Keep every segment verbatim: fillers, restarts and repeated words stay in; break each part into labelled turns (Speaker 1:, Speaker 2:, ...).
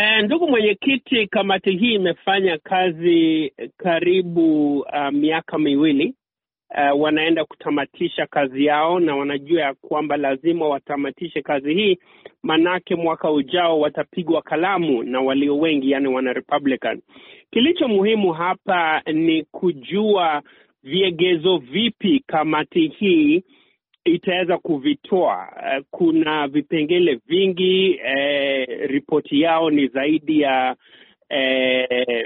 Speaker 1: Uh, ndugu mwenyekiti, kamati hii imefanya kazi karibu uh, miaka miwili. Uh, wanaenda kutamatisha kazi yao na wanajua ya kwamba lazima watamatishe kazi hii, manake mwaka ujao watapigwa kalamu na walio wengi, yani wana Republican. Kilicho muhimu hapa ni kujua viegezo vipi kamati hii itaweza kuvitoa. Uh, kuna vipengele vingi, uh, ripoti yao ni zaidi ya uh,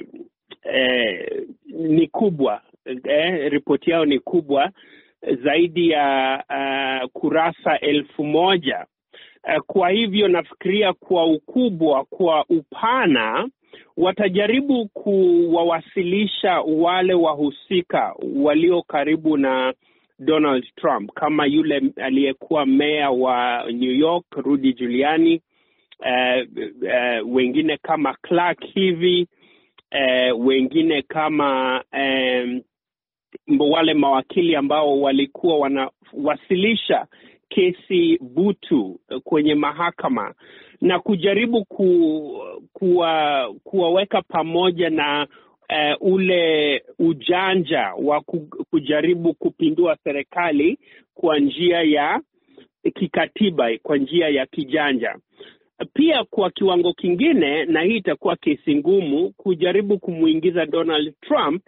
Speaker 1: uh, ni kubwa. Eh, ripoti yao ni kubwa zaidi ya uh, kurasa elfu moja. Uh, kwa hivyo nafikiria kwa ukubwa, kwa upana, watajaribu kuwawasilisha wale wahusika walio karibu na Donald Trump, kama yule aliyekuwa meya wa New York Rudy Giuliani, uh, uh, wengine kama Clark hivi, uh, wengine kama um, wale mawakili ambao walikuwa wanawasilisha kesi butu kwenye mahakama, na kujaribu ku, kuwa, kuwaweka pamoja na uh, ule ujanja wa kujaribu kupindua serikali kwa njia ya kikatiba, kwa njia ya kijanja. Pia kwa kiwango kingine, na hii itakuwa kesi ngumu, kujaribu kumuingiza Donald Trump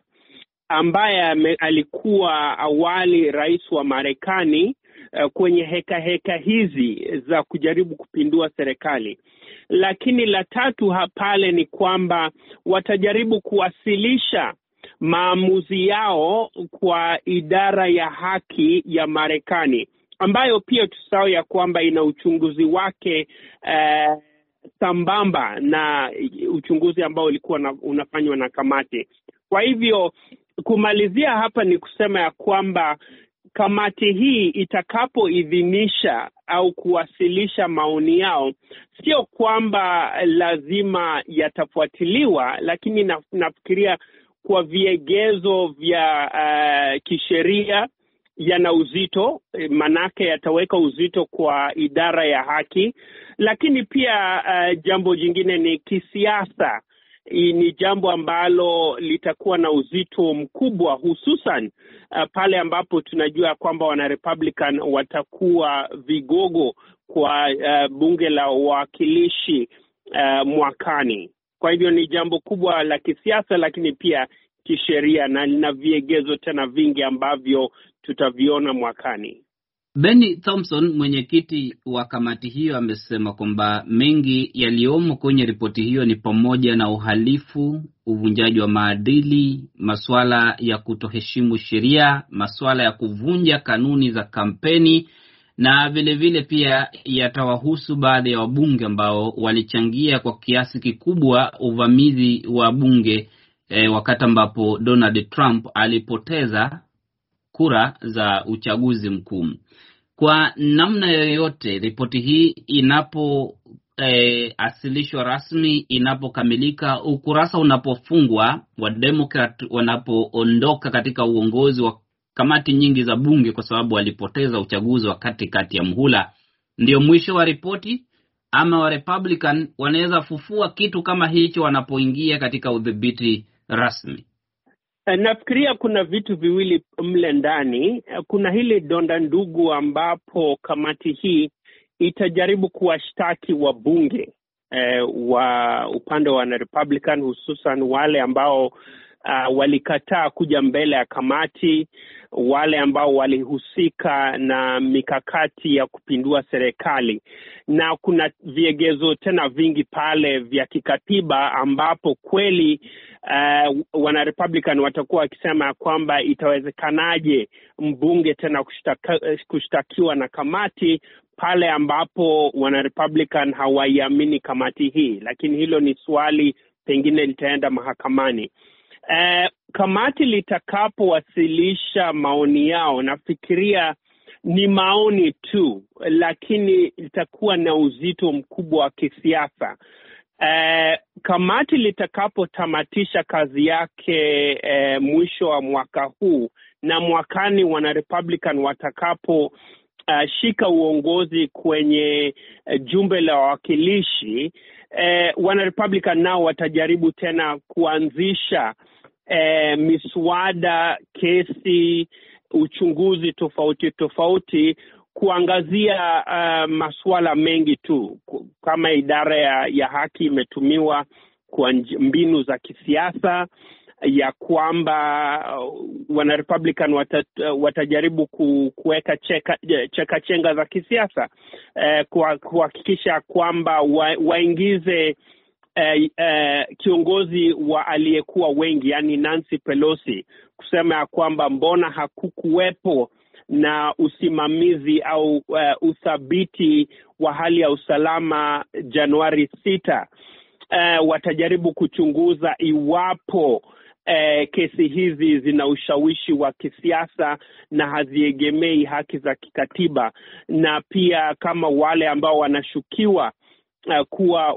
Speaker 1: ambaye alikuwa awali rais wa Marekani uh, kwenye heka heka hizi za kujaribu kupindua serikali. Lakini la tatu hapale ni kwamba watajaribu kuwasilisha maamuzi yao kwa idara ya haki ya Marekani, ambayo pia tusahau ya kwamba ina uchunguzi wake uh, sambamba na uchunguzi ambao ulikuwa na, unafanywa na kamati. Kwa hivyo kumalizia hapa ni kusema ya kwamba kamati hii itakapoidhinisha au kuwasilisha maoni yao, sio kwamba lazima yatafuatiliwa, lakini na, nafikiria kwa viegezo vya uh, kisheria yana uzito, manake yataweka uzito kwa idara ya haki. Lakini pia uh, jambo jingine ni kisiasa. Ni jambo ambalo litakuwa na uzito mkubwa, hususan uh, pale ambapo tunajua kwamba wana Republican watakuwa vigogo kwa uh, bunge la wawakilishi uh, mwakani. Kwa hivyo ni jambo kubwa la kisiasa, lakini pia kisheria, na lina viegezo tena vingi ambavyo tutaviona mwakani.
Speaker 2: Benny Thompson, mwenyekiti wa kamati hiyo, amesema kwamba mengi yaliyomo kwenye ripoti hiyo ni pamoja na uhalifu, uvunjaji wa maadili, masuala ya kutoheshimu sheria, masuala ya kuvunja kanuni za kampeni, na vile vile pia yatawahusu baadhi ya wabunge ambao walichangia kwa kiasi kikubwa uvamizi wa bunge eh, wakati ambapo Donald Trump alipoteza kura za uchaguzi mkuu. Kwa namna yoyote, ripoti hii inapo eh, asilishwa rasmi, inapokamilika, ukurasa unapofungwa, wa Democrat wanapoondoka katika uongozi wa kamati nyingi za bunge kwa sababu walipoteza uchaguzi wa katikati ya mhula, ndio mwisho wa ripoti, ama wa Republican wanaweza fufua kitu kama hicho wanapoingia katika udhibiti rasmi?
Speaker 1: Nafikiria kuna vitu viwili mle ndani. Kuna hili donda ndugu ambapo kamati hii itajaribu kuwashtaki wabunge eh, wa upande wa Republican, hususan wale ambao uh, walikataa kuja mbele ya kamati, wale ambao walihusika na mikakati ya kupindua serikali. Na kuna viegezo tena vingi pale vya kikatiba ambapo kweli uh, wana Republican watakuwa wakisema kwamba itawezekanaje mbunge tena kushtaka, kushtakiwa na kamati pale ambapo wana Republican hawaiamini kamati hii. Lakini hilo ni swali pengine litaenda mahakamani. Uh, kamati litakapowasilisha maoni yao, nafikiria ni maoni tu, lakini litakuwa na uzito mkubwa wa kisiasa. Uh, kamati litakapotamatisha kazi yake uh, mwisho wa mwaka huu, na mwakani wana Republican watakapo uh, shika uongozi kwenye uh, jumbe la wawakilishi, eh, wana Republican nao watajaribu tena kuanzisha eh, miswada, kesi, uchunguzi tofauti tofauti kuangazia uh, masuala mengi tu, kama idara ya, ya haki imetumiwa kwa mbinu za kisiasa, ya kwamba uh, wana Republican wata, uh, watajaribu ku, kuweka cheka, cheka chenga za kisiasa uh, kuhakikisha kwamba wa, waingize uh, uh, kiongozi wa aliyekuwa wengi, yani Nancy Pelosi, kusema ya kwamba mbona hakukuwepo na usimamizi au uh, uthabiti wa hali ya usalama Januari sita. Uh, watajaribu kuchunguza iwapo uh, kesi hizi zina ushawishi wa kisiasa na haziegemei haki za kikatiba, na pia kama wale ambao wanashukiwa uh, kuwa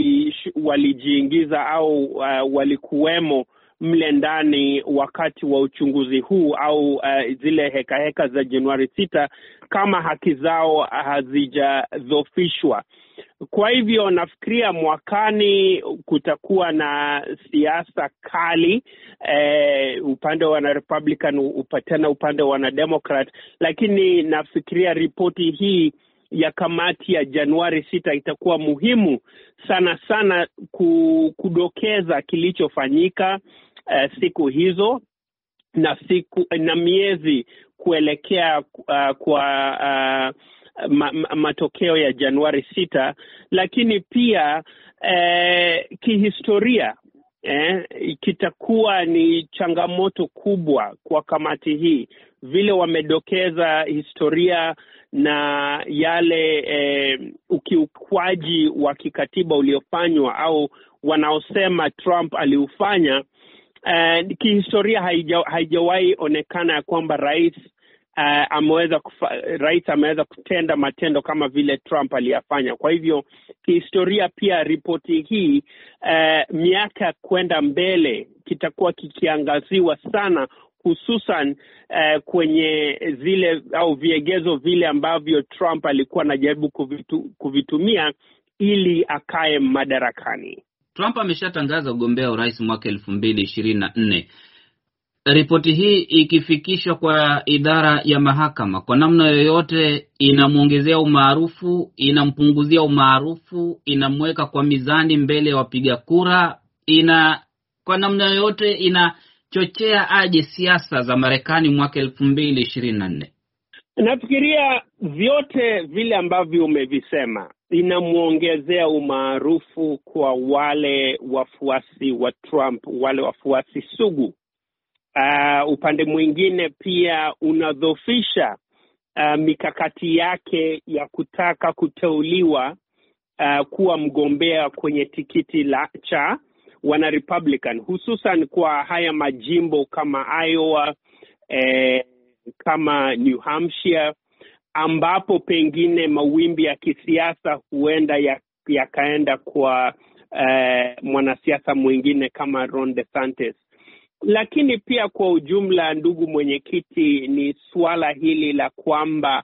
Speaker 1: walijiingiza wali au uh, walikuwemo mle ndani wakati wa uchunguzi huu au uh, zile heka heka za Januari sita, kama haki zao hazijadhofishwa. Kwa hivyo nafikiria mwakani kutakuwa na siasa kali eh, upande wa Republican upatana upande wa Democrat, lakini nafikiria ripoti hii ya kamati ya Januari sita itakuwa muhimu sana sana kudokeza kilichofanyika uh, siku hizo na siku na miezi kuelekea uh, kwa uh, ma, ma, matokeo ya Januari sita, lakini pia uh, kihistoria eh, kitakuwa ni changamoto kubwa kwa kamati hii, vile wamedokeza historia na yale eh, ukiukwaji wa kikatiba uliofanywa au wanaosema Trump aliufanya. Eh, kihistoria haija, haijawahi onekana ya kwamba rais uh, ameweza kufa, rais ameweza kutenda matendo kama vile Trump aliyafanya. Kwa hivyo kihistoria pia ripoti hii uh, miaka kwenda mbele kitakuwa kikiangaziwa sana, hususan uh, kwenye zile au viegezo vile ambavyo Trump alikuwa anajaribu kuvitu, kuvitumia ili akae madarakani.
Speaker 2: Trump ameshatangaza ugombea urais mwaka elfu mbili ishirini na nne. Ripoti hii ikifikishwa kwa idara ya mahakama, kwa namna yoyote inamuongezea umaarufu, inampunguzia umaarufu, inamweka kwa mizani mbele ya wapiga kura, ina kwa namna yoyote inachochea aje siasa za Marekani mwaka elfu mbili ishirini na nne?
Speaker 1: Nafikiria vyote vile ambavyo umevisema inamuongezea umaarufu kwa wale wafuasi wa Trump, wale wafuasi sugu. Uh, upande mwingine pia unadhofisha uh, mikakati yake ya kutaka kuteuliwa uh, kuwa mgombea kwenye tikiti la cha wana Republican, hususan kwa haya majimbo kama Iowa, eh, kama New Hampshire, ambapo pengine mawimbi ya kisiasa huenda yakaenda ya kwa uh, mwanasiasa mwingine kama Ron DeSantis. Lakini pia kwa ujumla, ndugu mwenyekiti, ni swala hili la kwamba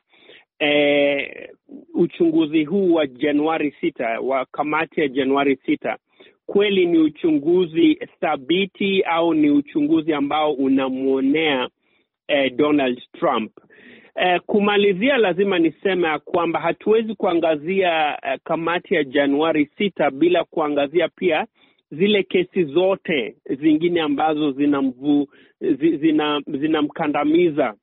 Speaker 1: eh, uchunguzi huu wa Januari sita, wa kamati ya Januari sita, kweli ni uchunguzi thabiti au ni uchunguzi ambao unamuonea eh, Donald Trump. Eh, kumalizia, lazima niseme ya kwamba hatuwezi kuangazia eh, kamati ya Januari sita bila kuangazia pia zile kesi zote zingine ambazo zinamvu zina zinamkandamiza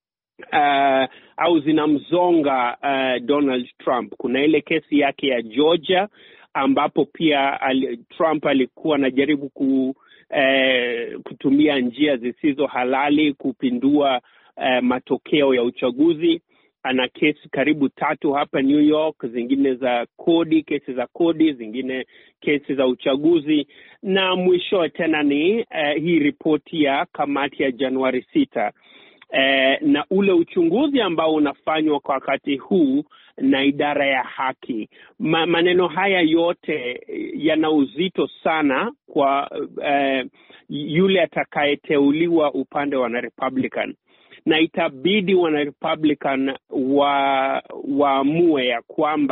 Speaker 1: uh, au zinamzonga uh, Donald Trump. Kuna ile kesi yake ya Georgia ambapo pia ali, Trump alikuwa anajaribu ku, uh, kutumia njia zisizo halali kupindua uh, matokeo ya uchaguzi. Ana kesi karibu tatu hapa New York, zingine za kodi, kesi za kodi, zingine kesi za uchaguzi, na mwisho tena ni uh, hii ripoti ya kamati ya Januari sita. Uh, na ule uchunguzi ambao unafanywa kwa wakati huu na idara ya haki. Ma, maneno haya yote yana uzito sana kwa uh, yule atakayeteuliwa upande wa Republican. Na itabidi wana Republican wa waamue ya kwamba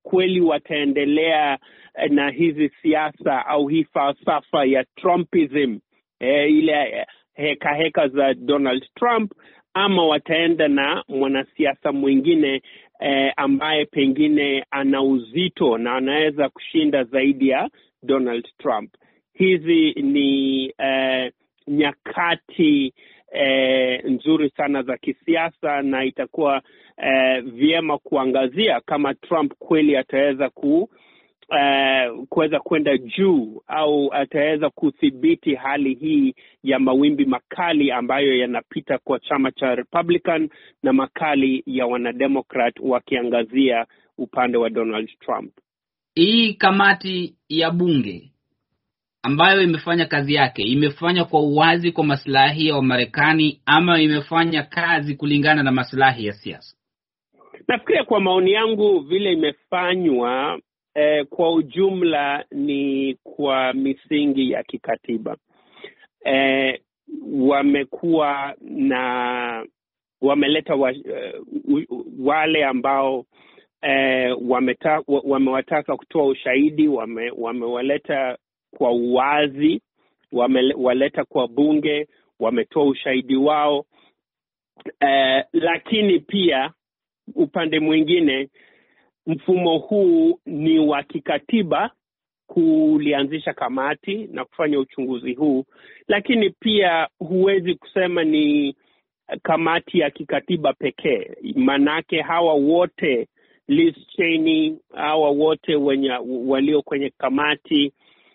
Speaker 1: kweli wataendelea na hizi siasa au hii falsafa ya Trumpism, eh, ile heka heka za Donald Trump, ama wataenda na mwanasiasa mwingine eh, ambaye pengine ana uzito na anaweza kushinda zaidi ya Donald Trump. Hizi ni eh, nyakati eh, nzuri sana za kisiasa, na itakuwa eh, vyema kuangazia kama Trump kweli ataweza ku Uh, kuweza kwenda juu au ataweza kudhibiti hali hii ya mawimbi makali ambayo yanapita kwa chama cha Republican na makali ya wanademokrat wakiangazia upande wa Donald Trump.
Speaker 2: Hii kamati ya bunge ambayo imefanya kazi yake, imefanya kwa uwazi kwa maslahi ya Wamarekani ama imefanya kazi kulingana na maslahi ya siasa?
Speaker 1: Nafikiria kwa maoni yangu vile imefanywa Eh, kwa ujumla ni kwa misingi ya kikatiba. Eh, wamekuwa na wameleta wa, uh, wale ambao eh, wameta, wamewataka kutoa ushahidi, wame, wamewaleta kwa uwazi, wamewaleta kwa bunge, wametoa ushahidi wao. Eh, lakini pia upande mwingine mfumo huu ni wa kikatiba kulianzisha kamati na kufanya uchunguzi huu, lakini pia huwezi kusema ni kamati ya kikatiba pekee. Manake hawa wote, Liz Cheney, hawa wote wenye walio kwenye kamati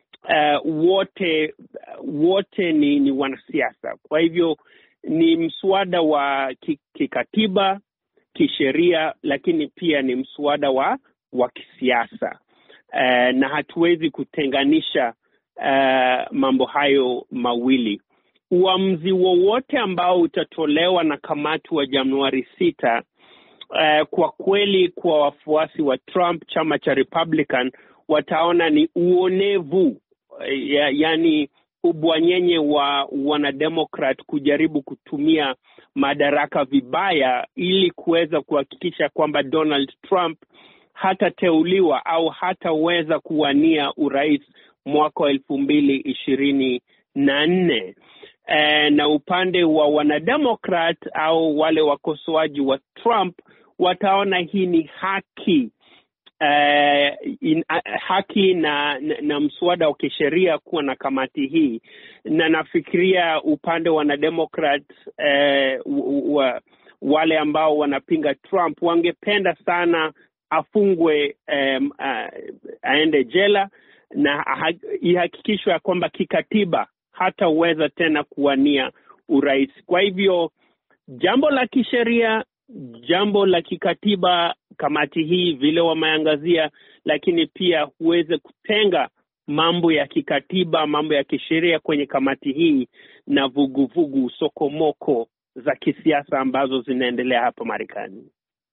Speaker 1: uh, wote wote ni, ni wanasiasa. Kwa hivyo ni mswada wa kikatiba, kisheria, lakini pia ni mswada wa wa kisiasa. Uh, na hatuwezi kutenganisha uh, mambo hayo mawili. Uamuzi wowote ambao utatolewa na kamati wa Januari sita, uh, kwa kweli kwa wafuasi wa Trump, chama cha Republican, wataona ni uonevu, ya, yani ubwanyenye wa wanademokrat kujaribu kutumia madaraka vibaya ili kuweza kuhakikisha kwamba Donald Trump hatateuliwa au hataweza kuwania urais mwaka wa elfu mbili ishirini na nne. E, na upande wa wanademokrat au wale wakosoaji wa Trump wataona hii ni haki. Uh, in, uh, haki na, na, na mswada wa kisheria kuwa na kamati hii, na nafikiria upande wa wanademokrat uh, wa, wale ambao wanapinga Trump wangependa sana afungwe, um, uh, aende jela na ihakikishwe ya kwamba kikatiba hataweza tena kuwania urais. Kwa hivyo jambo la kisheria, jambo la kikatiba, kamati hii vile wameangazia, lakini pia huweze kutenga mambo ya kikatiba, mambo ya kisheria kwenye kamati hii na vuguvugu sokomoko za kisiasa ambazo zinaendelea hapa Marekani.